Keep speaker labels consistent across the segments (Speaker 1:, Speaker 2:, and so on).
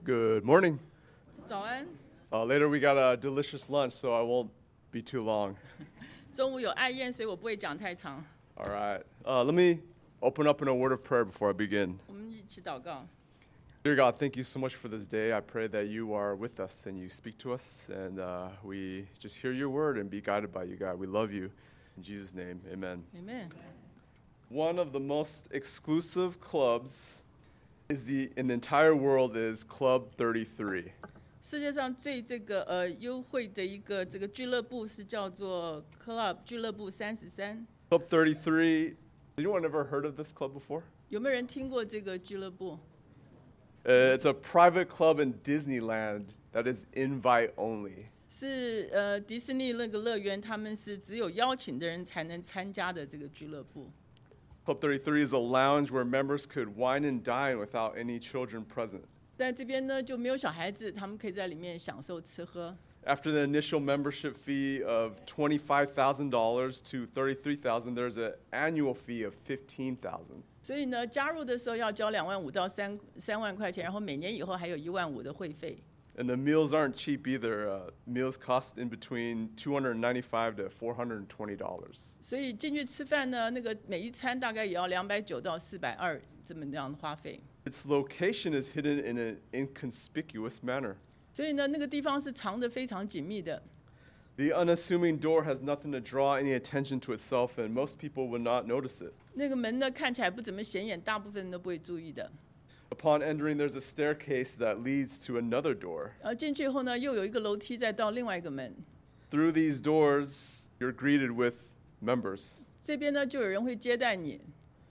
Speaker 1: Good morning.
Speaker 2: 早安，
Speaker 1: Later we got a delicious lunch, so I won't be too long.
Speaker 2: 中午有爱宴，所以我不会讲太长。
Speaker 1: All right. Let me open up in a word of prayer before I begin.
Speaker 2: 我们一起祷告。
Speaker 1: Dear God, thank you so much for this day. I pray that you are with us and you speak to us, and we just hear your word and be guided by you, God. We love you. In Jesus' name, amen.
Speaker 2: Amen。
Speaker 1: One of the most exclusive clubs in the entire world is Club 33.
Speaker 2: 世界上最优惠的一个俱乐部是叫做 Club 俱乐部33。
Speaker 1: Club 33, has anyone ever heard of this club before?
Speaker 2: 有没有人听过这个俱乐部？
Speaker 1: It's a private club in Disneyland that is invite only.
Speaker 2: 是迪士尼那个乐园，他们是只有邀请的人才能参加的这个俱乐部。
Speaker 1: Club 33 is a lounge where members could wine and dine without any children present.
Speaker 2: 但这边呢就没有小孩子，他们可以在里面享受吃喝。
Speaker 1: After the initial membership fee of $25,000 to $33,000, there's an annual fee of $15,000.
Speaker 2: 所以呢，加入的时候要交25000到3万块钱，然后每年以后还有15000的会费。
Speaker 1: And the meals aren't cheap either. Meals cost in between $295 to $420.
Speaker 2: 所以进去吃饭呢，那个每一餐大概也要290到420这么样的花费。
Speaker 1: Its location is hidden in an inconspicuous manner.
Speaker 2: 所以呢，那个地方是藏得非常紧密的。
Speaker 1: The unassuming door has nothing to draw any attention to itself, and most people would not notice it.
Speaker 2: 那个门呢看起来不怎么显眼，大部分人都不会注意的。
Speaker 1: Upon entering, there's a staircase that leads to another door.
Speaker 2: 进去以后呢，又有一个楼梯再到另外一个门。
Speaker 1: Through these doors, you're greeted with members.
Speaker 2: 这边呢就有人会接待你。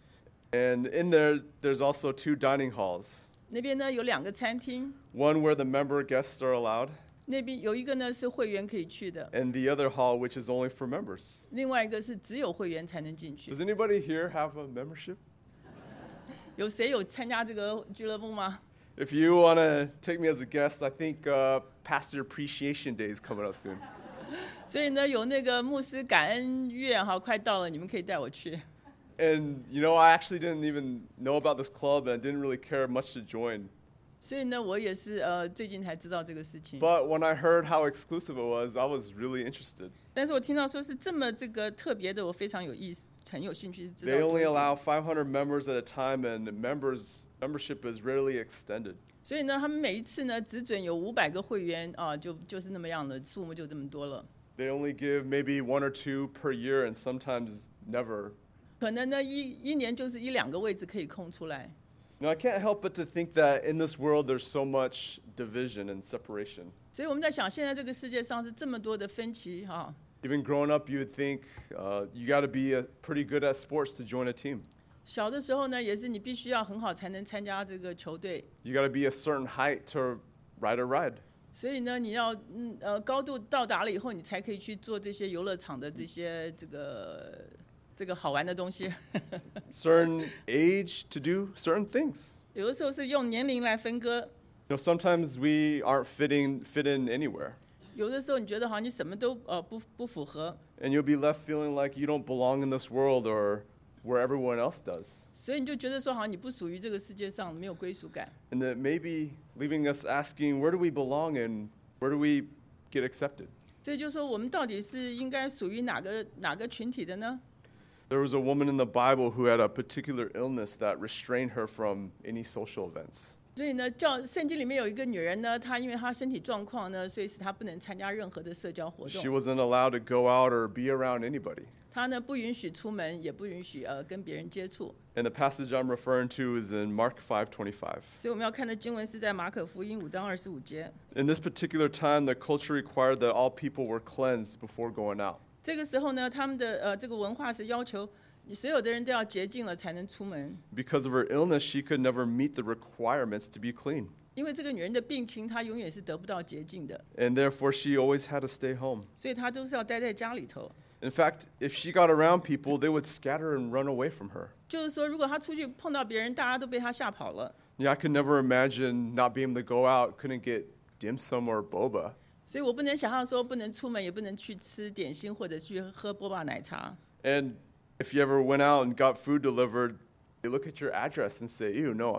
Speaker 1: And in there, there's also 2 dining halls.
Speaker 2: 那边呢有2个餐厅，
Speaker 1: One where the member guests are allowed,
Speaker 2: 那边有一个呢是会员可以去的，
Speaker 1: and the other hall which is only for members.
Speaker 2: 另外一个是只有会员才能进去
Speaker 1: Does。anybody here have a membership?
Speaker 2: 有谁有参加这个俱乐部吗？
Speaker 1: If you want to take me as a guest, I think Pastor Appreciation Day is coming up soon.
Speaker 2: 所以呢，有那个牧师感恩月哈，快到了，你们可以带我去。
Speaker 1: And, I actually didn't even know about this club and didn't really care much to join.
Speaker 2: 所以呢，我也是最近才知道这个事情。
Speaker 1: But when I heard how exclusive it was, I was really interested.
Speaker 2: 但是我听到说是这么特别的，我非常有意思，很有兴趣知道
Speaker 1: They
Speaker 2: 多
Speaker 1: only
Speaker 2: 一点。
Speaker 1: allow 500 members at a time, and membership is rarely extended.
Speaker 2: 所以呢，他们每一次呢只准有500个会员啊，就是那么样的数目就这么多了。
Speaker 1: They only give maybe 1 or 2 per year, and sometimes never.
Speaker 2: 可能呢一年就是1-2个位置可以空出来。
Speaker 1: I can't help but to think that in this world there's so much division and separation.
Speaker 2: 所以我们在想，现在这个世界上是这么多的分歧哈。
Speaker 1: Even growing up, you would think you got to be pretty good at sports to join a team.
Speaker 2: 小的时候呢，也是你必须要很好才能参加这个球队。
Speaker 1: You got to be a certain height to ride a ride.
Speaker 2: 所以呢，你要高度到达了以后，你才可以去做这些游乐场的这些这个好玩的东西。
Speaker 1: Certain age to do certain things.
Speaker 2: 有的时候是用年龄来分割，
Speaker 1: Sometimes we aren't fit in anywhere.
Speaker 2: 有的时候你觉得好像你什么都不符合，
Speaker 1: And you'll be left feeling like you don't belong in this world or where everyone else does.
Speaker 2: 所以你就觉得说好像你不属于这个世界上，没有归属感。
Speaker 1: And that maybe leaving us asking, where do we belong and where do we get accepted?
Speaker 2: 所以就说我们到底是应该属于哪个群体的呢？
Speaker 1: There was a woman in the Bible who had a particular illness that restrained her from any social events.
Speaker 2: 所以呢，圣经里面有一个女人呢，她因为她身体状况呢，所以使她不能参加任何的社交活
Speaker 1: She
Speaker 2: 动。
Speaker 1: wasn't allowed to go out or be around anybody.
Speaker 2: 她呢不允许出门，也不允许跟别人接触。
Speaker 1: And the passage I'm referring to is in Mark 5:25.
Speaker 2: 所以我们要看的经文是在马可福音5章25节。
Speaker 1: In this particular time, the culture required that all people were cleansed before going out.
Speaker 2: 这个时候呢，他们的这个文化是要求你所有的人都要洁净了才能出门。
Speaker 1: Because of her illness, she could never meet the requirements to be clean.
Speaker 2: 因为这个女人的病情，她永远是得不到洁净的，
Speaker 1: And therefore, she always had to stay home.
Speaker 2: 所以她都是要待在家里头。
Speaker 1: In fact, if she got around people, they would scatter and run away from her.
Speaker 2: 就是说，如果她出去碰到别人，大家都被她吓跑了。
Speaker 1: I could never imagine not being able to go out, couldn't get dim sum or boba.
Speaker 2: 所以我不能想象说不能出门，也不能去吃点心或者去喝波霸奶茶。
Speaker 1: And if you ever went out and got food delivered, they look at your address and say, ew, no, I'm not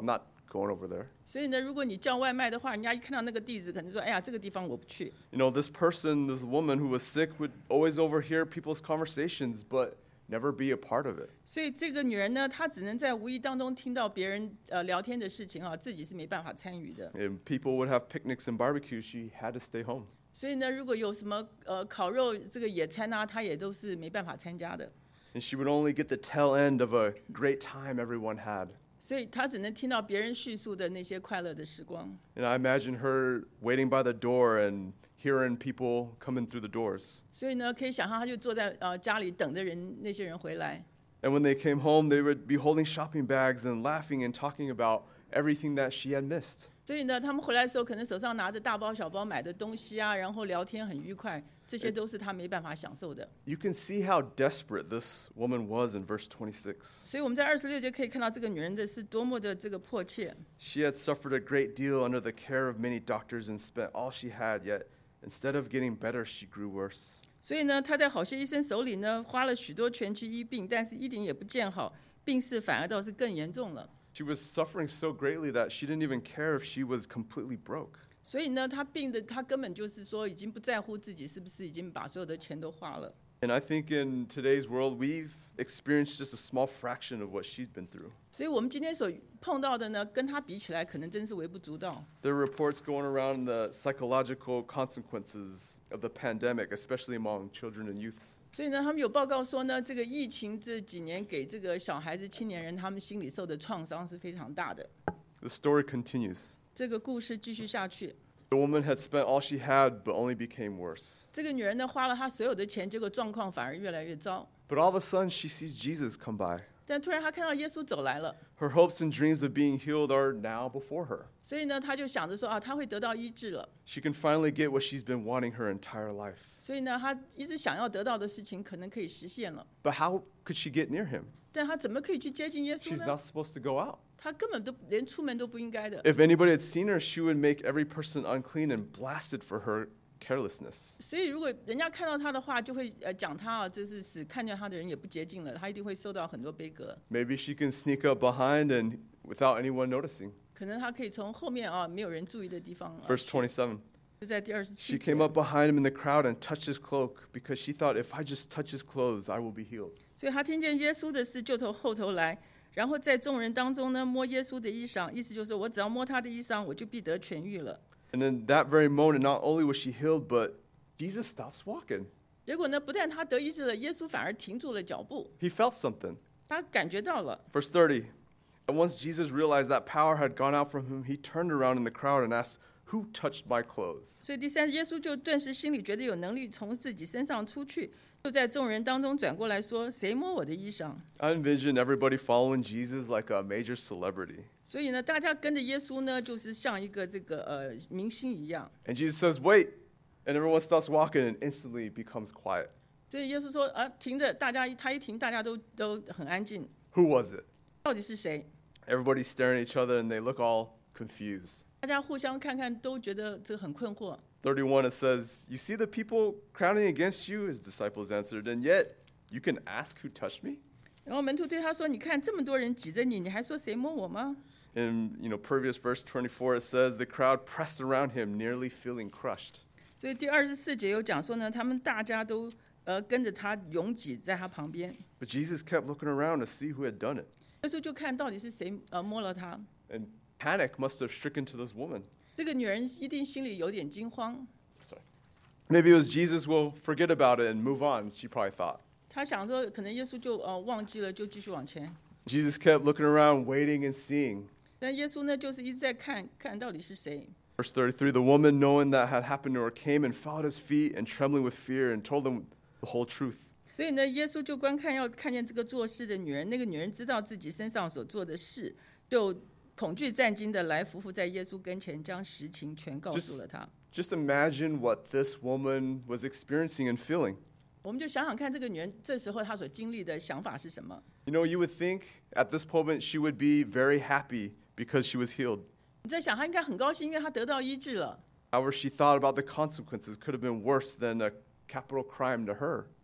Speaker 1: going over there.
Speaker 2: 所以呢，如果你叫外卖的话，人家一看到那个地址，可能说：“哎呀，这个地方我不去。”
Speaker 1: You know, this person, this woman who was sick would always overhear people's conversations, but never be a part of it.
Speaker 2: 所以这个女人呢，她只能在无意当中听到别人聊天的事情啊，自己是没办法参与的。
Speaker 1: And people would have picnics and barbecues. She had to stay home.
Speaker 2: 所以呢，如果有什么烤肉这个野餐啊，她也都是没办法参加的。
Speaker 1: And she would only get the tail end of a great time everyone had.
Speaker 2: 所以她只能听到别人叙述的那些快乐的时光。
Speaker 1: And I imagine her waiting by the door and hearing people coming through the doors.
Speaker 2: 所以呢，可以想象她就坐在家里等着那些人回来。
Speaker 1: And when they came home, they would be holding shopping bags and laughing and talking about everything that she had missed.
Speaker 2: 所以呢，他们回来的时候，可能手上拿着大包小包买的东西啊，然后聊天很愉快，这些都是他没办法享受的。
Speaker 1: You can see how desperate this woman was in verse 26.
Speaker 2: 所以我们在26节可以看到这个女人的是多么的这个迫切。
Speaker 1: She had suffered a great deal under the care of many doctors and spent all she had, yet instead of getting better, she grew worse.
Speaker 2: 所以呢，她在好些医生手里呢，花了许多钱去医病，但是一点也不见好，病势反而倒是更严重了。
Speaker 1: She was suffering so greatly that she didn't even care if she was completely broke.
Speaker 2: 所以呢，她病的，她根本就是说，已经不在乎自己是不是已经把所有的钱都花了。
Speaker 1: And I think in today's world, we've experienced just a small fraction of what she's been through.
Speaker 2: 所以我们今天所碰到的呢，跟她比起来，可能真是微不足道。
Speaker 1: There are reports going around the psychological consequences of the pandemic, especially among children and youths.
Speaker 2: 所以呢，他们有报告说呢，这个疫情这几年给这个小孩子、青年人，他们心里受的创伤是非常大的。
Speaker 1: The story continues.
Speaker 2: 这个故事继续下去。
Speaker 1: The woman had spent all she had, but only became worse.
Speaker 2: 这个女人呢，花了她所有的钱，结果状况反而越来越糟。
Speaker 1: But all of a sudden, she sees Jesus come by.
Speaker 2: 但突然她看到耶稣走来了，
Speaker 1: Her hopes and dreams of being healed are now before her.
Speaker 2: 所以呢，她就想着说啊，她会得到医治了。
Speaker 1: She can finally get what she's been wanting her entire life.
Speaker 2: 所以呢，她一直想要得到的事情，可能可以实现了。
Speaker 1: But how could she get near him?
Speaker 2: 但她怎么可以去接近耶稣
Speaker 1: She's
Speaker 2: 呢？
Speaker 1: not supposed to go out.
Speaker 2: 她根本都连出门都不应该的。
Speaker 1: If anybody had seen her, she would make every person unclean and blasted for her carelessness.
Speaker 2: 所以如果人家看到她的话，就会讲她啊，这是使看见她的人也不洁净了，她一定会受到很多悲歌。
Speaker 1: Maybe she can sneak up behind and without anyone noticing.
Speaker 2: 可能她可以从后面啊，没有人注意的地方。
Speaker 1: Verse 27.
Speaker 2: 就在第27
Speaker 1: She
Speaker 2: 节
Speaker 1: came up behind him in the crowd and touched his cloak because she thought, if I just touch his clothes, I will be healed.
Speaker 2: 所以她听见耶稣的事，就从后头来，然后在众人当中呢，摸耶稣的衣裳，意思就是说我只要摸他的衣裳，我就必得痊愈了。
Speaker 1: And in that very moment, not only was she healed, but Jesus stops walking.
Speaker 2: 结果呢，不但他得医治了，耶稣反而停住了脚步，
Speaker 1: He felt something.
Speaker 2: 他感觉到了。
Speaker 1: Verse 30. And once Jesus realized that power had gone out from him, he turned around in the crowd and asked, Who touched my clothes?
Speaker 2: 所以第三，耶稣就顿时心里觉得有能力从自己身上出去，就在众人当中转过来说：“谁摸我的衣裳？”
Speaker 1: I envision everybody following Jesus like a major celebrity.
Speaker 2: 所以呢，大家跟着耶稣呢，就是像一个这个明星一样。
Speaker 1: And Jesus says, Wait. And everyone stops walking and instantly becomes quiet.
Speaker 2: 所以耶稣说：“停着！”他一停，大家都很安静。
Speaker 1: Who was it?
Speaker 2: 到底是谁？
Speaker 1: Everybody's staring at each other and they look all confused.
Speaker 2: 大家互相看看，都觉得这个很困惑。
Speaker 1: 31, it says, You see the people crowding against you? His disciples answered, And yet you can ask who touched me?
Speaker 2: 然后门徒对他说：“你看这么多人挤着你，你还说谁摸我吗？”
Speaker 1: In previous verse 24, it says, The crowd pressed around him, nearly feeling crushed.
Speaker 2: 所以第24节有讲说呢，他们大家都跟着他拥挤在他旁边。
Speaker 1: But Jesus kept looking around to see who had done it.
Speaker 2: 耶稣就看到底是谁摸了他。
Speaker 1: And panic must have stricken to this woman.
Speaker 2: 这个女人一定心里有点惊慌，
Speaker 1: Maybe it was Jesus will forget about it and move on, she probably thought.
Speaker 2: 她想说可能耶稣就忘记了，就继续往前。
Speaker 1: Jesus kept looking around, waiting and seeing.
Speaker 2: 但耶稣呢，就是一直在看到底是谁。
Speaker 1: Verse 33, the woman, knowing that had happened to her, came and fell at his feet and trembling with fear and told him the whole truth.
Speaker 2: 所以呢，耶稣就要看见这个做事的女人，那个女人知道自己身上所做的事，就恐惧战惊的来伏伏在耶稣跟前，将实情全告诉了他。
Speaker 1: Just imagine what this woman was experiencing and feeling.
Speaker 2: 我们就想想看，这个女人这时候她所经历的想法是什么？
Speaker 1: You would think at this moment she would be very happy because she was healed.
Speaker 2: 你在想，她应该很高兴，因为她得到医治了。
Speaker 1: However, she thought about the consequences could have been worse than a capital crime to her.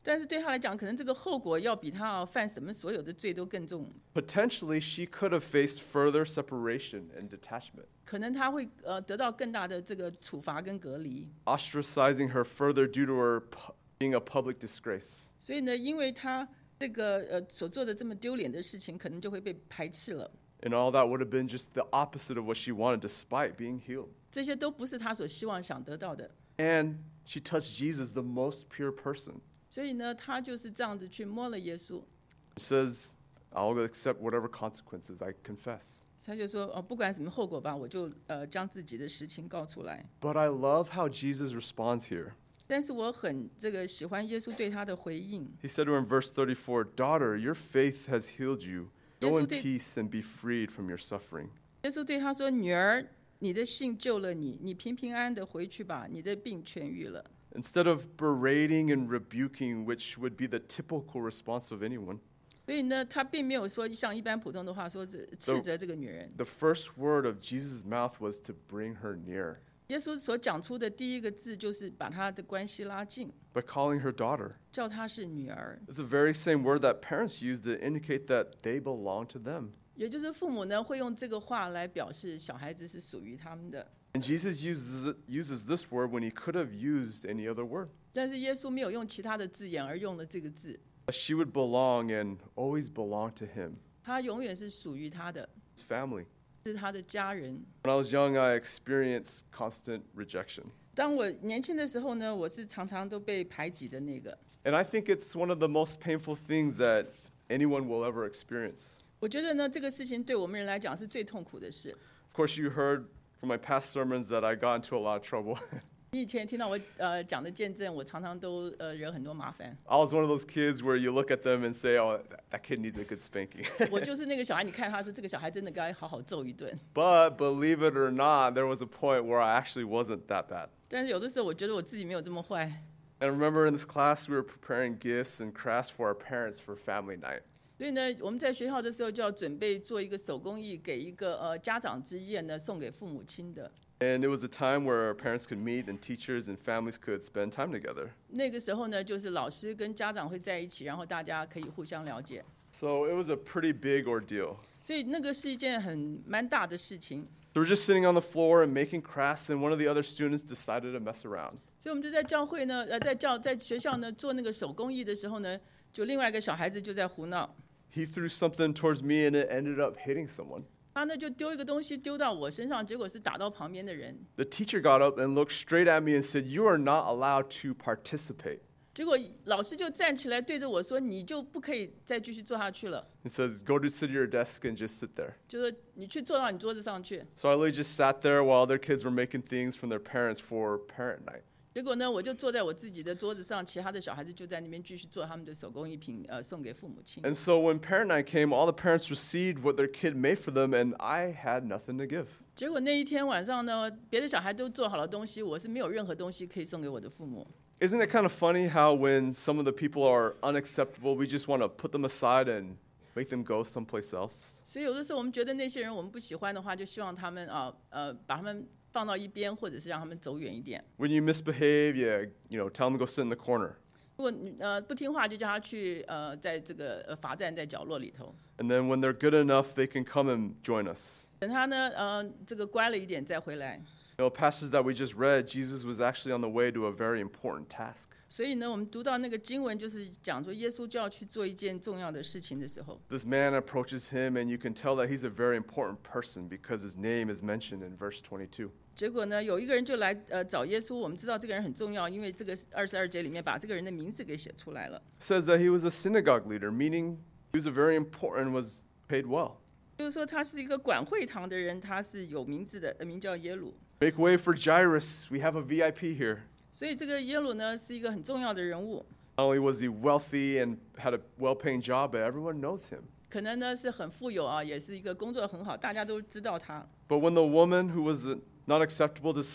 Speaker 2: 但是对他来讲，可能这个后果要比他犯什么所有的罪都更重。
Speaker 1: Potentially, she could have faced further separation and detachment,
Speaker 2: 可能他会得到更大的这个处罚跟隔离。
Speaker 1: ostracizing her further due to her being a public disgrace.
Speaker 2: 所以呢，因为他这个所做的这么丢脸的事情，可能就会被排斥了。
Speaker 1: And all that would have been just the opposite of what she wanted, despite being healed.
Speaker 2: 这些都不是他所希望想得到的。
Speaker 1: And she touched Jesus, the most pure person.
Speaker 2: 所以呢，他就是这样子去摸了耶稣。
Speaker 1: It says, I'll accept whatever consequences I confess.
Speaker 2: 他就说不管什么后果吧，我就将自己的实情告出来。
Speaker 1: But I love how Jesus responds here.
Speaker 2: 但是我很喜欢耶稣对他的回应。
Speaker 1: He said to her in verse 34, Daughter, your faith has healed you. Go in
Speaker 2: 耶稣对-
Speaker 1: peace and be freed from your suffering.
Speaker 2: 耶稣对他说：“女儿，你的信救了你，你平平安安的回去吧，你的病痊愈了。”
Speaker 1: Instead of berating and rebuking, which would be the typical response of anyone,
Speaker 2: 所以呢，他并没有说像一般普通的话说斥责这个女人。
Speaker 1: the first word of Jesus' mouth was to bring her near
Speaker 2: 耶稣所讲出的第一个字就是把他的关系拉近，
Speaker 1: by calling her daughter.
Speaker 2: 叫她是女儿。
Speaker 1: It's the very same word that parents use to indicate that they belong to them.
Speaker 2: 也就是父母呢会用这个话来表示小孩子是属于他们的。
Speaker 1: And Jesus uses this word when he could have used any other word.
Speaker 2: 但是耶稣没有用其他的字眼，而用了这个字，
Speaker 1: She would belong and always belong to him,
Speaker 2: 他永远是属于他的，
Speaker 1: his family.
Speaker 2: 是他的家人。
Speaker 1: When I was young, I experienced constant rejection.
Speaker 2: 当我年轻的时候呢，我是常常都被排挤的那个。
Speaker 1: And I think it's one of the most painful things that anyone will ever experience.
Speaker 2: 我觉得呢，这个事情对我们人来讲是最痛苦的事。
Speaker 1: Of course, you heard from my past sermons that I got into a lot of trouble.
Speaker 2: 你以前听到我讲的见证，我常常都惹很多麻烦。
Speaker 1: I was one of those kids where you look at them and say, oh, that kid needs a good spanking.
Speaker 2: 我就是那个小孩，你看他说这个小孩真的该好好揍一顿。
Speaker 1: But believe it or not, there was a point where I actually wasn't that bad.
Speaker 2: 但是有的时候，我觉得我自己没有这么坏。
Speaker 1: And I remember in this class, we were preparing gifts and crafts for our parents for family night.
Speaker 2: 所以呢，我们在学校的时候就要准备做一个手工艺，给一个家长之宴呢，送给父母亲的。
Speaker 1: And it was a time where our parents could meet and teachers and families could spend time together.
Speaker 2: 那个时候呢，就是老师跟家长会在一起，然后大家可以互相了解。
Speaker 1: So it was a pretty big ordeal.
Speaker 2: 所以那个是一件蛮大的事情。
Speaker 1: So we're just sitting on the floor and making crafts, and one of the other students decided to mess around.
Speaker 2: 所以我们就在教会呢，在学校呢做那个手工艺的时候呢，就另外一个小孩子就在胡闹。
Speaker 1: He threw something towards me, and it ended up hitting someone.
Speaker 2: 他呢就丢一个东西丢到我身上，结果是打到旁边的人。
Speaker 1: The teacher got up and looked straight at me and said, "You are not allowed to participate."
Speaker 2: 结果老师就站起来对着我说：“你就不可以再继续做下去了。”
Speaker 1: He says, "Go to sit at your desk and just sit there."
Speaker 2: 就说你去坐到你桌子上去。
Speaker 1: So I literally just sat there while other kids were making things from their parents for parent night.
Speaker 2: 结果呢，我就坐在我自己的桌子上，其他的小孩子就在那边继续做他们的手工艺品，送给父母亲。
Speaker 1: And so when parent night came, all the parents received what their kid made for them, and I had nothing to give.
Speaker 2: 结果那一天晚上呢，别的小孩都做好了东西，我是没有任何东西可以送给我的父母。
Speaker 1: Isn't it kind of funny how when some of the people are unacceptable, we just want to put them aside and make them go someplace else?
Speaker 2: 所以有的时候我们觉得那些人我们不喜欢的话，就希望他们把他们放到一边，或者是让他们走远一点。
Speaker 1: When you misbehave, tell them to go sit in the corner.
Speaker 2: 如果你不听话，就叫他去在这个罚站在角落里头。
Speaker 1: And then when they're good enough, they can come and join us.
Speaker 2: 等他呢这个乖了一点再回来。
Speaker 1: Passages that we just read, Jesus was actually on the way to a very important task.
Speaker 2: 所以呢，我们读到那个经文，就是讲说耶稣就要去做一件重要的事情的时候，
Speaker 1: This man approaches him, and you can tell that he's a very important person because his name is mentioned in verse 22.
Speaker 2: 结果呢，有一个人就来找耶稣。我们知道这个人很重要，因为这个22节里面把这个人的名字给写出来了。
Speaker 1: It says that he was a synagogue leader, meaning he was a very important and was paid well.
Speaker 2: 就是说他是一个管会堂的人，他是有名字的，名叫耶鲁。
Speaker 1: Make way for Jairus. We have a VIP here.
Speaker 2: 所以这个耶鲁呢是一个很重要的人物，
Speaker 1: Not only was he wealthy and had a well-paying job, but everyone knows him.
Speaker 2: 可能呢是很富有啊，也是一个工作很好，大家都知道他。
Speaker 1: But when the woman who was not acceptable to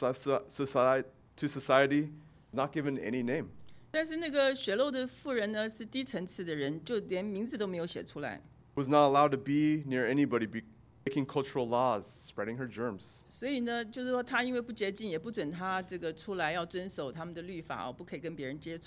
Speaker 1: society, not given any name.
Speaker 2: 但是那个血漏的妇人呢是低层次的人，就连名字都没有写出来。
Speaker 1: Was not allowed to be near anybody, breaking cultural laws, spreading her germs.
Speaker 2: 所以呢，就是说他因为不洁净，也不准他这个出来要遵守他们的律法哦，不可以跟别人接触。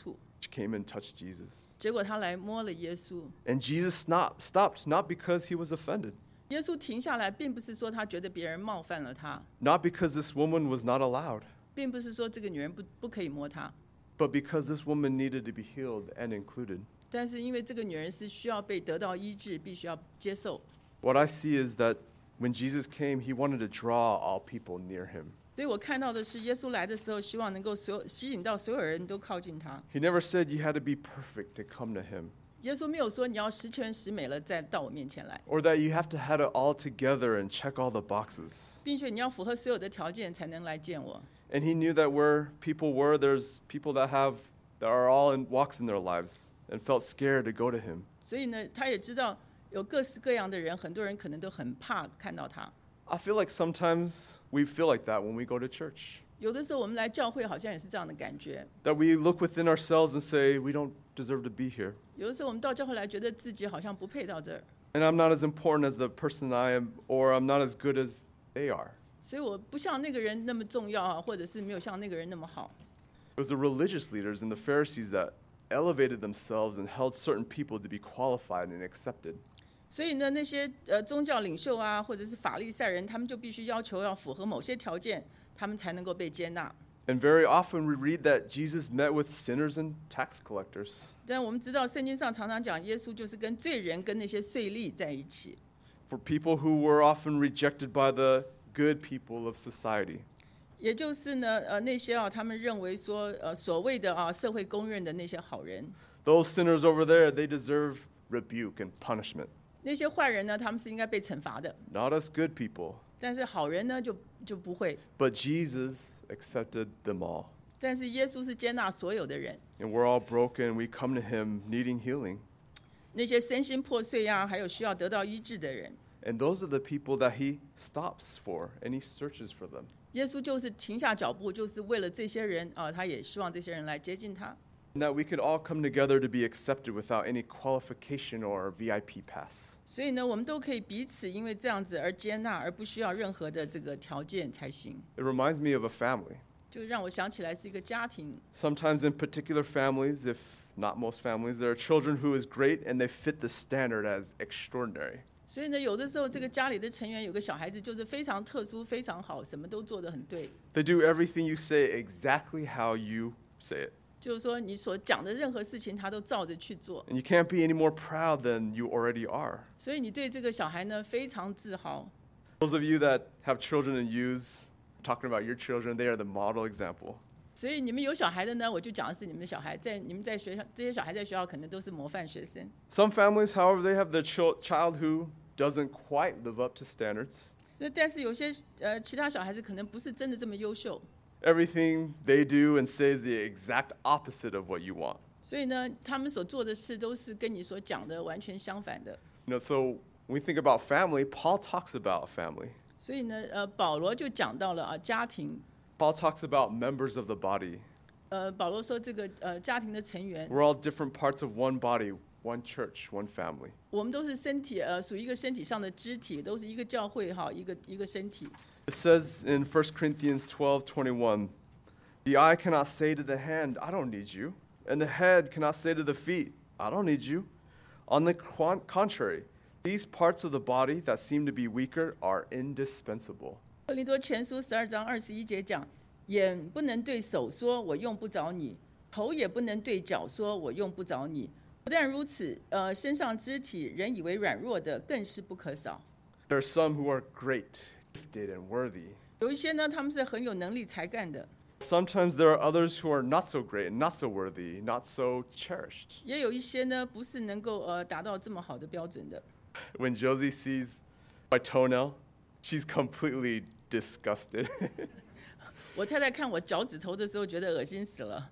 Speaker 1: came and touched Jesus.
Speaker 2: 结果他来摸了耶稣，
Speaker 1: And Jesus stopped, not because he was offended,
Speaker 2: 耶稣停下来，并不是说他觉得别人冒犯了他，
Speaker 1: not because this woman was not allowed,
Speaker 2: 并不是说这个女人不可以摸他，
Speaker 1: but because this woman needed to be healed and included.
Speaker 2: 但是因为这个女人是需要被得到医治，必须要接受。
Speaker 1: What I see is that when Jesus came, he wanted to draw all people near him.
Speaker 2: 所以我看到的是，耶稣来的时候，希望能够吸引到所有人都靠近他。
Speaker 1: He never said you had to be perfect to come to him,
Speaker 2: 耶稣没有说你要十全十美了再到我面前来，
Speaker 1: or that you have to have it all together and check all the boxes.
Speaker 2: 并且你要符合所有的条件才能来见我。
Speaker 1: And he knew that where people were, there's people that are all in walks in their lives and felt scared to go to him.
Speaker 2: 所以呢，他也知道有各式各样的人，很多人可能都很怕看到他。
Speaker 1: I feel like sometimes we feel like that when we go to church.
Speaker 2: 有的时候我们来教会，好像也是这样的感觉。
Speaker 1: That we look within ourselves and say, we don't deserve to be here.
Speaker 2: 有的时候我们到教会来，觉得自己好像不配到这儿，
Speaker 1: And I'm not as important as the person I am, or I'm not as good as they are.
Speaker 2: 所以我不像那个人那么重要啊，或者是没有像那个人那么好。
Speaker 1: It was the religious leaders and the Pharisees that elevated themselves and held certain people to be qualified and accepted.
Speaker 2: 所以呢，那些宗教领袖啊，或者是法利赛人，他们就必须要求要符合某些条件，他们才能够被接纳。
Speaker 1: And very often we read that Jesus met with sinners and tax collectors.
Speaker 2: 但我们知道，圣经上常常讲，耶稣就是跟罪人、跟那些税吏在一起。
Speaker 1: For people who were often rejected by the good people of society.
Speaker 2: 也就是呢，那些他们认为说，所谓的社会公认的那些好人，
Speaker 1: Those sinners over there, they deserve rebuke and punishment.
Speaker 2: 那些坏人呢，他们是应该被惩罚的。
Speaker 1: Not us good people.
Speaker 2: 但是好人呢，就不会。
Speaker 1: But Jesus accepted them all.
Speaker 2: 但是耶稣是接纳所有的人，
Speaker 1: And we're all broken. We come to him needing healing.
Speaker 2: 那些身心破碎啊，还有需要得到医治的人，
Speaker 1: And those are the people that he stops for and he searches for them.
Speaker 2: 耶稣就是停下脚步，就是为了这些人啊，他也希望这些人来接近他。
Speaker 1: And that we could all come together to be accepted without any qualification or VIP pass.
Speaker 2: 所以呢，我们都可以彼此因为这样子而接纳，而不需要任何的这个条件才行。
Speaker 1: It reminds me of a family.
Speaker 2: 就让我想起来是一个家庭。
Speaker 1: Sometimes in particular families, if not most families, there are children who is great and they fit the standard as extraordinary.
Speaker 2: 所以呢，有的时候这个家里的成员有个小孩子就是非常特殊、非常好，什么都做得很对。
Speaker 1: They do everything you say exactly how you say it.
Speaker 2: 就是说，你所讲的任何事情，他都照着去做。
Speaker 1: And you can't be any more proud than you already are.
Speaker 2: 所以你对这个小孩呢非常自豪。
Speaker 1: Those of you that have children and use, talking about your children, they are the model example.
Speaker 2: 所以你们有小孩的呢，我就讲的是你们的小孩，你们在学校，这些小孩在学校可能都是模范学生。
Speaker 1: Some families, however, they have the child who doesn't quite live up to standards.
Speaker 2: 但是有些其他小孩子可能不是真的这么优秀，
Speaker 1: Everything they do and say is the exact opposite of what you want.
Speaker 2: 所以呢，他们所做的事都是跟你所讲的完全相反的。
Speaker 1: So when we think about family, Paul talks about family.
Speaker 2: 所以呢，保罗就讲到了家庭。
Speaker 1: Paul talks about members of the body.
Speaker 2: 保罗说这个家庭的成员，
Speaker 1: We're all different parts of one body, one church, one family.
Speaker 2: 我们都是身体属于一个身体上的肢体，都是一个教会一个身体。
Speaker 1: It says in 1 Corinthians 12:21, the eye cannot say to the hand, I don't need you, and the head cannot say to the feet, I don't need you. On the contrary, these parts of the body that seem to be weaker are indispensable.
Speaker 2: 哥林多前书12章21节讲，眼不能对手说我用不着你，头也不能对脚说我用不着你。不但如此，身上肢体人以为软弱的，更是不可少。
Speaker 1: There are some who are great, gifted, and worthy.
Speaker 2: 有一些呢，他们是很有能力才干的；
Speaker 1: Sometimes there are others who are not so great, not so worthy, not so cherished.
Speaker 2: 也有一些呢，不是能够达到这么好的标准的。
Speaker 1: When Josie sees my toenail, she's completely disgusted.
Speaker 2: 我太太看我脚趾头的时候，觉得恶心死了，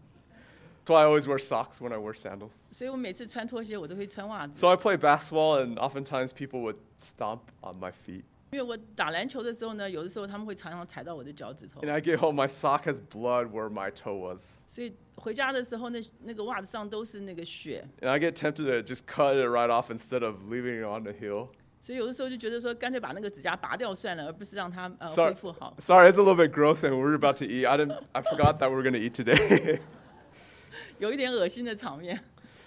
Speaker 1: So I always wear socks when I wear sandals.
Speaker 2: 所以我每次穿拖鞋，我都会穿袜子。
Speaker 1: So I play basketball, and oftentimes people would stomp on my feet.
Speaker 2: 因为我打篮球的时候呢，有的时候他们会常常踩到我的脚趾头，
Speaker 1: And I get home, my sock has blood where my toe was.
Speaker 2: 所以回家的时候那个袜子上都是那个血，
Speaker 1: And I get tempted to just cut it right off instead of leaving it on the heel.
Speaker 2: 所以有的时候就觉得说，干脆把那个指甲拔掉算了，而不是让它恢
Speaker 1: Sorry,
Speaker 2: 复好。
Speaker 1: sorry, it's a little bit gross, and we're about to eat. I forgot that we were going to eat today.
Speaker 2: 有一点恶心的场面。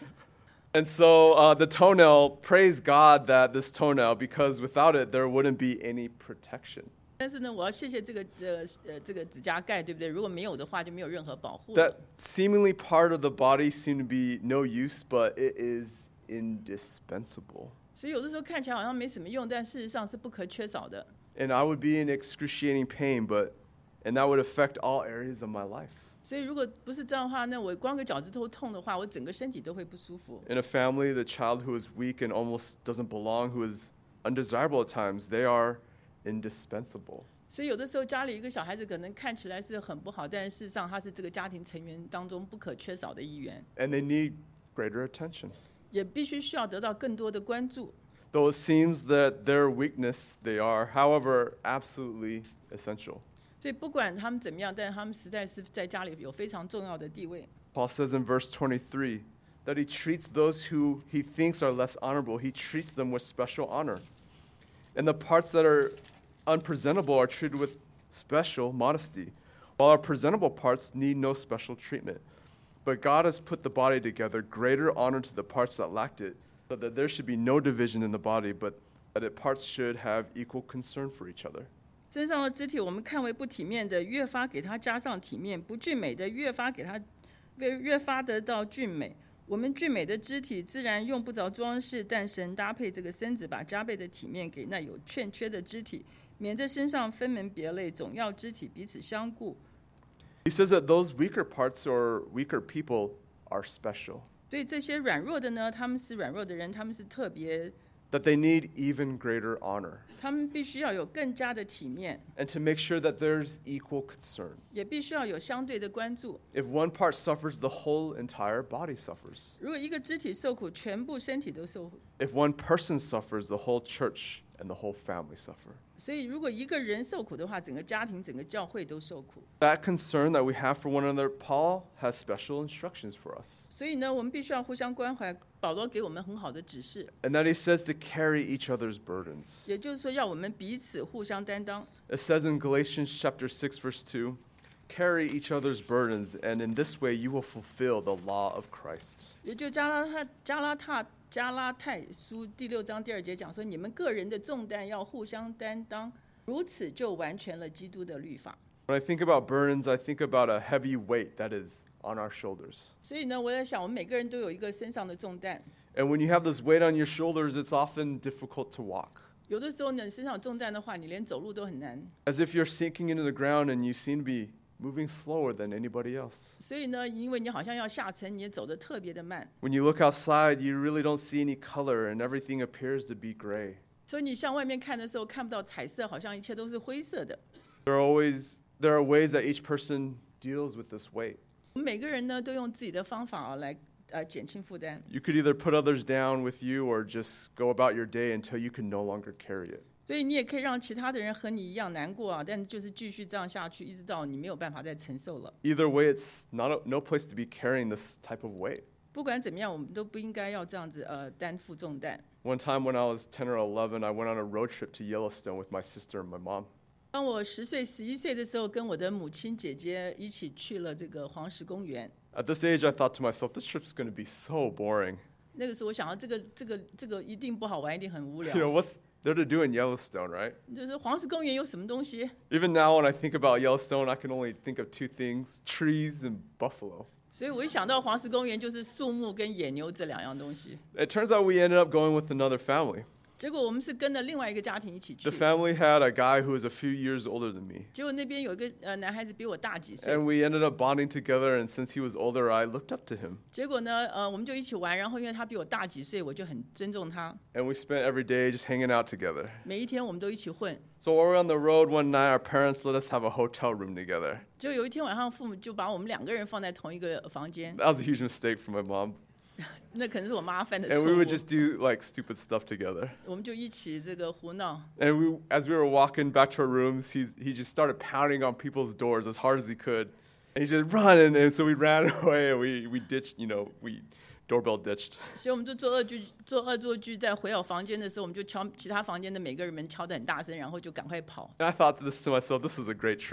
Speaker 1: And so the toenail, praise God that this toenail, because without it, there wouldn't be any protection.
Speaker 2: 但是呢，我要谢谢这个指甲盖，对不对？如果没有的话，就没有任何保护。
Speaker 1: That seemingly part of the body seemed to be no use, but it is indispensable.
Speaker 2: 所以有的时候看起来好像没什么用，但事实上是不可缺少的。
Speaker 1: And I would be in excruciating pain, and that would affect all areas of my life.
Speaker 2: 所以如果不是这样的话，那我光个脚趾头痛的话，我整个身体都会不舒服。
Speaker 1: In a family, the child who is weak and almost doesn't belong, who is undesirable at times, they are indispensable.
Speaker 2: 所以有的时候家里一个小孩子可能看起来是很不好，但是事实上他是这个家庭成员当中不可缺少的一员，
Speaker 1: And they need greater attention.
Speaker 2: 也必须需要得到更多的关注。
Speaker 1: Though it seems that their weakness, they are, however, absolutely essential.
Speaker 2: 所以不管他们怎么样，但是他们实在是在家里有非常重要的地位。
Speaker 1: Paul says in verse 23 that he treats those who he thinks are less honorable, he treats them with special honor. And the parts that are unpresentable are treated with special modesty, while our presentable parts need no special treatment. But God has put the body together, greater honor to the parts that lacked it, so that there should be no division in the body, but that its parts should have equal concern for each other.
Speaker 2: 身上的肢体，我们看为不体面的，越发给它加上体面；不俊美的，越发得到俊美。我们俊美的肢体自然用不着装饰，但神搭配这个身子，把加倍的体面给那有欠缺的肢体，免得身上分门别类，总要肢体彼此相顾。
Speaker 1: He says that those weaker parts or weaker people are special.
Speaker 2: 所以这些软弱的呢，他们是软弱的人，他们是特别，
Speaker 1: That they need even greater honor.
Speaker 2: 他们必须要有更加的体面，
Speaker 1: And to make sure that there's equal concern.
Speaker 2: 也必须要有相对的关注。
Speaker 1: If one part suffers, the whole entire body suffers.
Speaker 2: 如果一个肢体受苦，全部身体都受苦。
Speaker 1: If one person suffers, the whole church and the whole family suffer.
Speaker 2: 所以，如果一个人受苦的话，整个家庭、整个教会都受苦。
Speaker 1: That concern that we have for one another, Paul has special instructions for us.
Speaker 2: 所以呢，我们必须要互相关怀。保罗给我们很好的指示，
Speaker 1: And that he says to carry each other's burdens.
Speaker 2: 也就是说，要我们彼此互相担当。
Speaker 1: It says in Galatians chapter 6, verse 2, carry each other's burdens, and in this way you will fulfill the law of Christ.
Speaker 2: 也就加拉太书第6章第2节讲说，你们个人的重担要互相担当，如此就完全了基督的律法。
Speaker 1: When I think about burdens, I think about a heavy weight that is on our shoulders.
Speaker 2: 所以呢，我在想，我们每个人都有一个身上的重担。
Speaker 1: And when you have this weight on your shoulders, it's often difficult to walk.
Speaker 2: 有的时候呢，你身上有重担的话，你连走路都很难。
Speaker 1: As if you're sinking into the ground and you seem to be moving slower than anybody else.
Speaker 2: 所以呢，因为你好像要下沉，你也走得特别的慢。
Speaker 1: When you look outside, you really don't see any color and everything appears to be gray.
Speaker 2: 所以你向外面看的时候，看不到彩色，好像一切都是灰色的。
Speaker 1: There are ways that each person deals with this weight.
Speaker 2: 我们每个人呢，都用自己的方法来减轻负担。
Speaker 1: You could either put others down with you or just go about your day until you can no longer carry it.
Speaker 2: 所以你也可以让其他的人和你一样难过啊，但就是继续这样下去，一直到你没有办法再承受了。
Speaker 1: Either way, it's no place to be carrying this type of weight.
Speaker 2: 不管怎么样，我们都不应该要这样子担负重担。
Speaker 1: One time when I was 10 or 11, I went on a road trip to Yellowstone with my sister and my mom.
Speaker 2: 当我10岁、11岁的时候，跟我的母亲、姐姐一起去了这个黄石公园。
Speaker 1: At this age, I thought to myself, this trip's going to be so boring.
Speaker 2: 那个时候我想到这个一定不好玩，一定很无聊。
Speaker 1: You know, what's there to do in Yellowstone, right?
Speaker 2: 就是黄石公园有什么东西？
Speaker 1: Even now, when I think about Yellowstone, I can only think of two things, trees and buffalo.
Speaker 2: 所以我一想到黄石公园，就是树木跟野牛这2样东西。
Speaker 1: It turns out we ended up going with another family.
Speaker 2: 结果我们是跟着另外一个家庭一起去
Speaker 1: The，family had a guy who was a few years older than me.
Speaker 2: 结果那边有一个男孩子比我大几岁。
Speaker 1: And we ended up bonding together, and since he was older, I looked up to him.
Speaker 2: 结果呢，我们就一起玩，然后因为他比我大几岁，我就很尊重他。
Speaker 1: And we spent every day just hanging out together.
Speaker 2: 每一天我们都一起混。
Speaker 1: So while we were on the road one night, our parents let us have a hotel room together.
Speaker 2: 就有一天晚上，父母就把我们2个人放在同一个房间，
Speaker 1: That was a huge mistake for my mom.
Speaker 2: 那可能是我妈犯的错
Speaker 1: And we
Speaker 2: 误
Speaker 1: would。just do like stupid stuff together.
Speaker 2: 我们就一起这个胡闹。
Speaker 1: And as we were walking back to our rooms, he just started pounding on people's doors as hard as he could. And he said, run! And so we ran away and we ditched, we doorbell ditched.
Speaker 2: 所以我们就做恶作剧，在回到房间的时候，我们就敲其他房间的每个人门，敲得很大声，然后就赶快跑。
Speaker 1: And I thought this to myself, this was a great trip.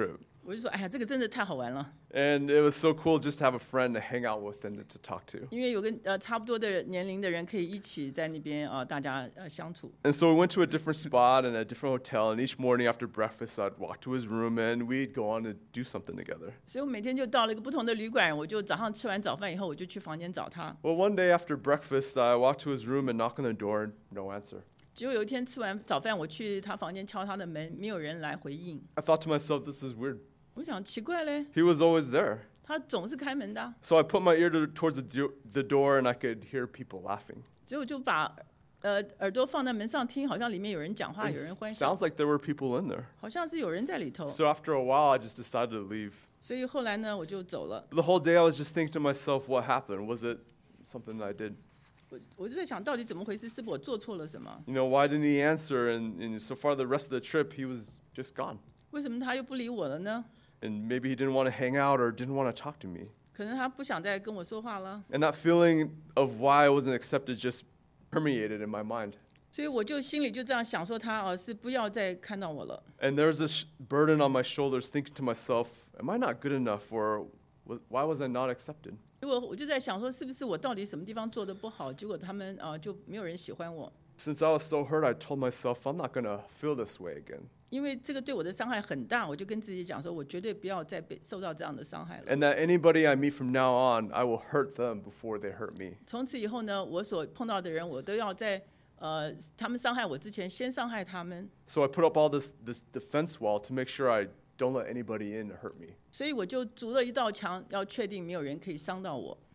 Speaker 2: 我就说，哎呀，这个真的太好玩了，
Speaker 1: And it was so cool just to have a friend to hang out with and to talk to.
Speaker 2: 因为有个差不多的年龄的人可以一起在那边大家相处。
Speaker 1: And so we went to a different spot and a different hotel. And each morning after breakfast, I'd walk to his room and we'd go on to do something together.
Speaker 2: 所以我每天就到了一个不同的旅馆，我就早上吃完早饭以后，我就去房间找他。
Speaker 1: Well, one day after breakfast, I walked to his room and knocked on the door, and no answer.
Speaker 2: 结果有一天吃完早饭，我去他房间敲他的门，没有人来回应。
Speaker 1: I thought to myself, this is weird.
Speaker 2: 我想奇怪嘞，
Speaker 1: He was always there.
Speaker 2: 他总是开门的啊，
Speaker 1: So I put my ear towards the door and I could hear people laughing.
Speaker 2: 所以我就把耳朵放在门上听，好像里面有人讲话，
Speaker 1: It
Speaker 2: 有人欢笑，
Speaker 1: sounds like there were people in there.
Speaker 2: 好像是有人在里头。
Speaker 1: So after a while, I just decided to leave.
Speaker 2: 所以后来呢，我就走了。
Speaker 1: The whole day I was just thinking to myself, what happened? Was it something that I did?
Speaker 2: 我就在想，到底怎么回事？是不是我做错了什么？
Speaker 1: You know, why didn't he answer? And so far the rest of the trip, he was just gone.
Speaker 2: 为什么他又不理我了呢？
Speaker 1: And maybe he didn't want to hang out or didn't want to talk to me.
Speaker 2: 可能他不想再跟我说话了。
Speaker 1: And that feeling of why I wasn't accepted just permeated in my mind.
Speaker 2: 所以我就心里就这样想说他是不要再看到我了。
Speaker 1: And there's this burden on my shoulders thinking to myself, am I not good enough or why was I not accepted?
Speaker 2: 结果我就在想说，是不是我到底什么地方做的不好？结果他们就没有人喜欢我。
Speaker 1: Since I was so hurt, I told myself I'm not going to feel this way again.
Speaker 2: 因为这个对我的伤害很大，我就跟自己讲说，我绝对不要再受到这样的伤害了。
Speaker 1: And that anybody I meet from now on, I will hurt them before they hurt me.
Speaker 2: 从此以后呢，我所碰到的人，我都要在他们伤害我之前，先伤害他们。
Speaker 1: So I put up all this defense wall to make sure I don't let anybody in to hurt me.
Speaker 2: 所以我就筑了一道墙，要确定没有人可以伤到我。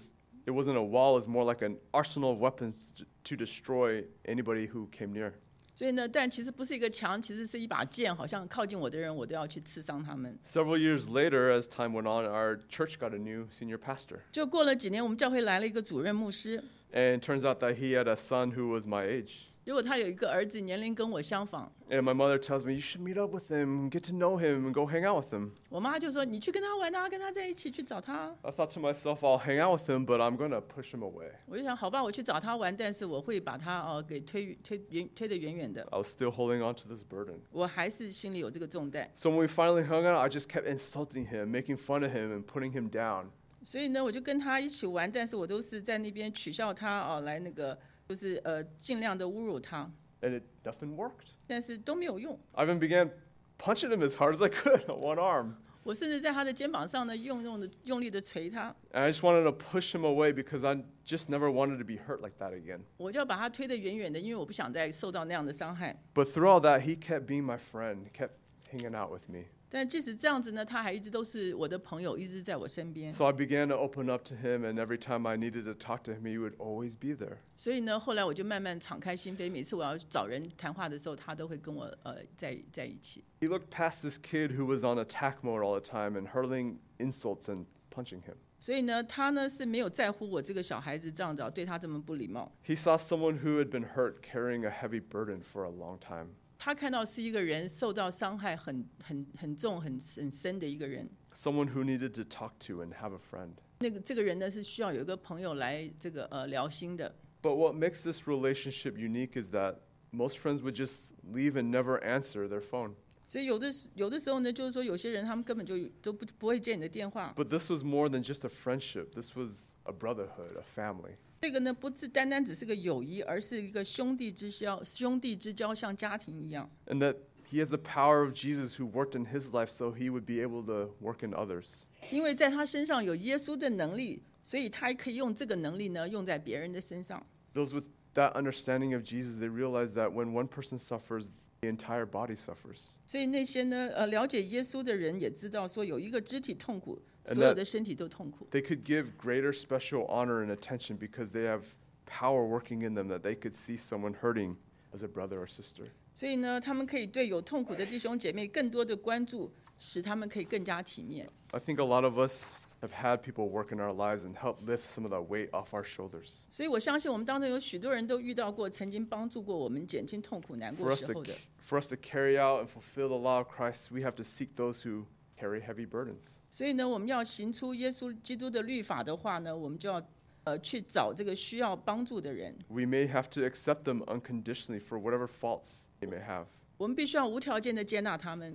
Speaker 1: It wasn't a wall, it was more like an arsenal of weapons to destroy anybody who came near.
Speaker 2: 所以呢，但其实不是一个墙，其实是一把剑，好像靠近我的人，我都要去刺伤他们。
Speaker 1: Several years later, as time went on, our church got a new senior pastor.
Speaker 2: 就过了几年，我们教会来了一个主任牧师，
Speaker 1: And it turns out that he had a son who was my age.
Speaker 2: 结果他有一个儿子，年龄跟我相仿。
Speaker 1: And my mother tells me, you should meet up with him, get to know him, and go hang out with him.
Speaker 2: 我妈就说：“你去跟他玩啊，跟他在一起去找他。”
Speaker 1: I thought to myself, I'll hang out with him, but I'm going to push him away.
Speaker 2: 我就想，好吧，我去找他玩，但是我会把他给推得远远的。
Speaker 1: I was still holding on to this burden.
Speaker 2: 我还是心里有这个重担。
Speaker 1: So when we finally hung out, I just kept insulting him, making fun of him, and putting him down.
Speaker 2: 所以呢，我就跟他一起玩，但是我都是在那边取笑他来就是尽量的侮辱他，
Speaker 1: And nothing worked.
Speaker 2: 但是都没有用。
Speaker 1: I even began punching him as hard as I could on one arm.
Speaker 2: 我甚至在他的肩膀上呢，用力的捶他，
Speaker 1: And I just wanted to push him away because I just never wanted to be hurt like that again.
Speaker 2: 我就要把他推得远远的，因为我不想再受到那样的伤害。
Speaker 1: But through all that, he kept being my friend, he kept hanging out with me.
Speaker 2: 但即使这样子呢，他还一直都是我的朋友，一直在我身边。
Speaker 1: So I began to open up to him, and every time I needed to talk to him, he would always be there.
Speaker 2: 所以呢，后来我就慢慢敞开心扉，每次我要找人谈话的时候，他都会跟我在一起。
Speaker 1: He looked past this kid who was on attack mode all the time and hurling insults and punching him.
Speaker 2: 所以呢，他呢是没有在乎我这个小孩子这样子对他这么不礼貌。
Speaker 1: He saw someone who had been hurt carrying a heavy burden for a long time.
Speaker 2: 他看到是一个人受到伤害很重很深的一个人，
Speaker 1: Someone who needed to talk to and have a friend.
Speaker 2: 这个人呢是需要有一个朋友来聊心的。
Speaker 1: But what makes this relationship unique is that most friends would just leave and never answer their phone.
Speaker 2: 所以有的时候呢，就是说有些人他们根本就都不会接你的电话。
Speaker 1: But this was more than just a friendship. This was a brotherhood, a family.
Speaker 2: 这个呢不是单单只是个友谊，而是一个兄弟之交，像家庭一样。
Speaker 1: And that he has the power of Jesus who worked in his life so he would be able to work in others.
Speaker 2: 因为在他身上有耶稣的能力，所以他可以用这个能力呢用在别人的身上。
Speaker 1: Those with that understanding of Jesus, they realize that when one person suffers, the entire body suffers.
Speaker 2: 所以那些呢了解耶稣的人也知道说，有一个肢体痛苦，
Speaker 1: And
Speaker 2: 所有的身体都痛苦。
Speaker 1: They could give greater special honor and attention because they have power working in them that they could see someone hurting as a brother or sister.
Speaker 2: 所以呢，他们可以对有痛苦的弟兄姐妹更多的关注，使他们可以更加体面。
Speaker 1: I think a lot of us have had people work in our lives and help lift some of that weight off our shoulders.
Speaker 2: 所以我相信我们当中有许多人都遇到过曾经帮助过我们减轻痛苦难
Speaker 1: For
Speaker 2: 过
Speaker 1: us
Speaker 2: 时
Speaker 1: to,
Speaker 2: 候的。
Speaker 1: for us to carry out and fulfill the law of Christ, we have to seek those who carry heavy burdens.
Speaker 2: 所以呢，我们要行出耶稣基督的律法的话呢，我们就要去找这个需要帮助的人。
Speaker 1: We may have to accept them unconditionally for whatever faults they may have.
Speaker 2: 我们必须要无条件的接纳他们。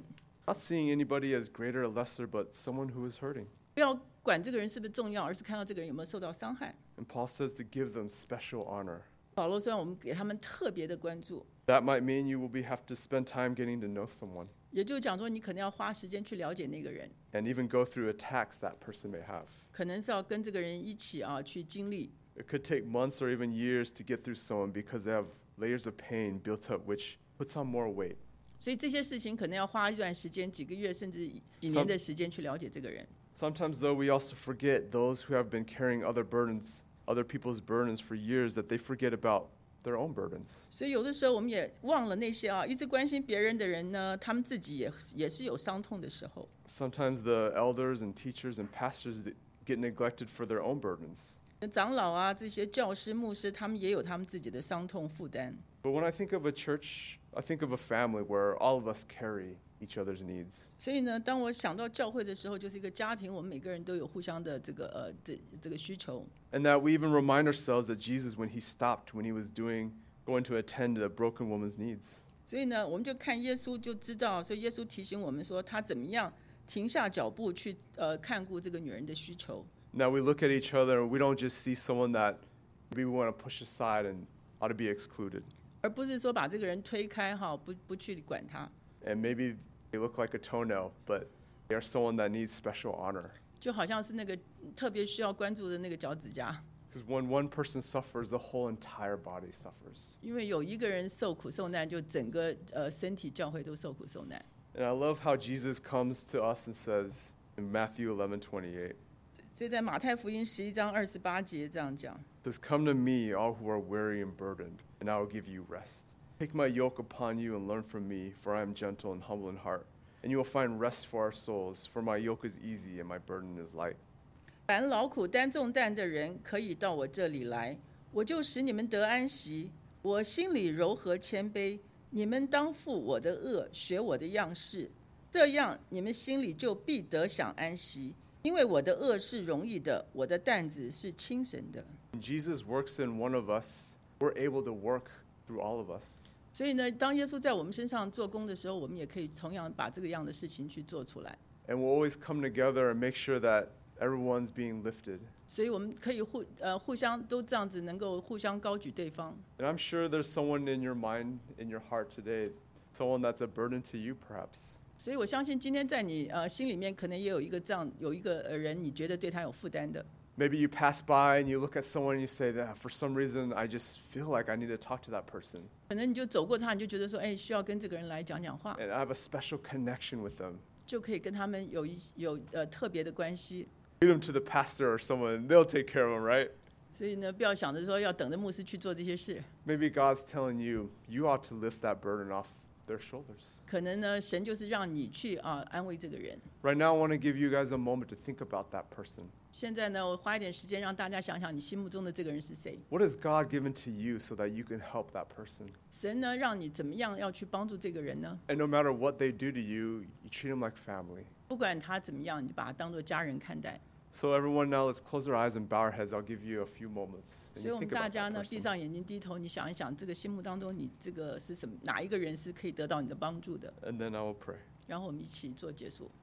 Speaker 1: Not seeing anybody as greater or lesser, but someone who is hurting.
Speaker 2: 不要管这个人是不是重要，而是看到这个人有没有受到伤害。
Speaker 1: And Paul says to give them special honor.
Speaker 2: 保罗说让我们给他们特别的关注，
Speaker 1: That might mean you will have to spend time getting to know someone
Speaker 2: 也就是讲说你可能要花时间去了解那个人，
Speaker 1: and even go through attacks that person may have.
Speaker 2: 可能是要跟这个人一起去经历。
Speaker 1: It could take months or even years to get through someone because they have layers of pain built up, which puts on more weight.
Speaker 2: 所以这些事情可能要花一段时间，几个月甚至几年的时间去了解这个人。
Speaker 1: Sometimes, though, we also forget those who have been carrying other people's burdens for years, that they forget about their own burdens.
Speaker 2: 所以有的时候我们也忘了那些一直关心别人的人呢，他们自己也是有伤痛的时候。
Speaker 1: Sometimes the elders and teachers and pastors that get neglected for their own burdens.
Speaker 2: 长老这些教师、牧师，他们也有他们自己的伤痛负担。
Speaker 1: But when I think of a church, I think of a family where all of us carry each other's needs.
Speaker 2: 所以呢，当我想到教会的时候，就是一个家庭，我们每个人都有互相的这个需求。
Speaker 1: And that we even remind ourselves that Jesus, when he stopped, when he was going to attend a broken woman's needs.
Speaker 2: 所以呢，我们就看耶稣就知道，所以耶稣提醒我们说，他怎么样停下脚步去看顾这个女人的需求。
Speaker 1: Now we look at each other and we don't just see someone that maybe we want to push aside and ought to be excluded.
Speaker 2: 而不是说把这个人推开不去管他。
Speaker 1: And maybe they look like a toenail, but they are someone that needs special honor.
Speaker 2: 就好像是那个特别需要关注的那个脚趾甲，
Speaker 1: Because when one person suffers, the whole entire body suffers.
Speaker 2: 因为有一个人受苦受难，就整个身体教会都受苦受难。
Speaker 1: And I love how Jesus comes to us and says in Matthew 11:28,
Speaker 2: 所以在马太福音11章28节这样讲。
Speaker 1: says, "Come to me, all who are weary and burdened, and I will give you rest. Take my yoke upon you and learn from me, for I am gentle and humble in heart, and you will find rest for our souls, for my yoke is easy and my burden is light."
Speaker 2: 凡劳苦担重担的人，可以到我这里来，我就使你们得安息。我心里柔和谦卑，你们当负我的恶，学我的样式，这样你们心里就必得享安息。因为我的恶是容易的，我的担子是轻省的。
Speaker 1: When Jesus works in one of us, we're able to work through all of us.
Speaker 2: 所以呢，当耶稣在我们身上做工的时候，我们也可以同样把这个样的事情去做出来。
Speaker 1: And we'll always come together and make sure that everyone's being lifted.
Speaker 2: 所以我们可以互相都这样子，能够互相高举对方。
Speaker 1: And I'm sure there's someone in your mind, in your heart today, someone that's a burden to you perhaps.
Speaker 2: 所以我相信今天在你心里面，可能也有一个人，你觉得对他有负担的。
Speaker 1: Maybe you pass by and you look at someone and you say that for some reason I just feel like I need to talk to that person.
Speaker 2: 可能你就走过他，你就觉得说，需要跟这个人来讲讲话，
Speaker 1: And I have a special connection with them.
Speaker 2: 就可以跟他们有特别的关系。
Speaker 1: Lead them to the pastor or someone, they'll take care of them, right?
Speaker 2: 所以呢，不要想着说要等着牧师去做这些事。
Speaker 1: Maybe God's telling you, you ought to lift that burden off their shoulders.
Speaker 2: 可能呢，神就是让你去安慰这个人。
Speaker 1: Right now, I want to give you guys a moment to think about that person.
Speaker 2: 现在呢，我花一点时间让大家想想你心目中的这个人是谁。
Speaker 1: What has God given to you so that you can help that person?
Speaker 2: 神呢，让你怎么样要去帮助这个人呢？
Speaker 1: And no matter what they do to you, you treat them like family.
Speaker 2: 不管他怎么样，你就把他当作家人看待。
Speaker 1: So everyone now, let's close our eyes and bow our heads. I'll give you a few moments. And
Speaker 2: 所以
Speaker 1: you
Speaker 2: 我们
Speaker 1: think
Speaker 2: 大
Speaker 1: about
Speaker 2: 家
Speaker 1: that
Speaker 2: 呢，闭
Speaker 1: person.
Speaker 2: 上眼睛，低头，你想一想，这个心目当中你这个是什么？哪一个人是可以得到你的帮助的？
Speaker 1: And then I will pray.
Speaker 2: 然后我们一起做结束。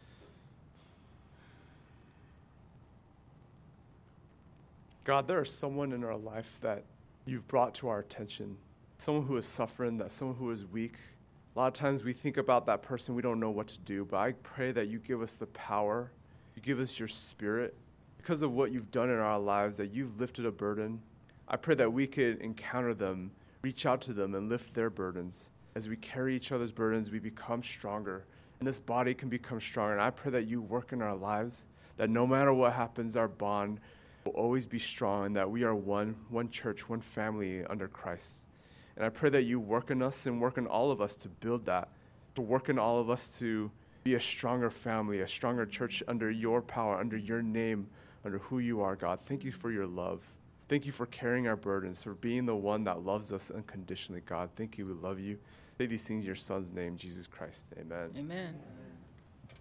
Speaker 1: God, there is someone in our life that you've brought to our attention. Someone who is suffering, that someone who is weak. A lot of times we think about that person, we don't know what to do. But I pray that you give us the power, you give us your spirit. Because of what you've done in our lives, that you've lifted a burden. I pray that we could encounter them, reach out to them, and lift their burdens. As we carry each other's burdens, we become stronger. And this body can become stronger. And I pray that you work in our lives, that no matter what happens, our bond will always be strong, and that we are one church, one family under Christ. And I pray that you work in us and work in all of us to build that, to work in all of us to be a stronger family, a stronger church under your power, under your name, under who you are, God. Thank you for your love. Thank you for carrying our burdens, for being the one that loves us unconditionally, God. Thank you. We love you. Say these things in your Son's name, Jesus Christ. Amen.
Speaker 2: Amen.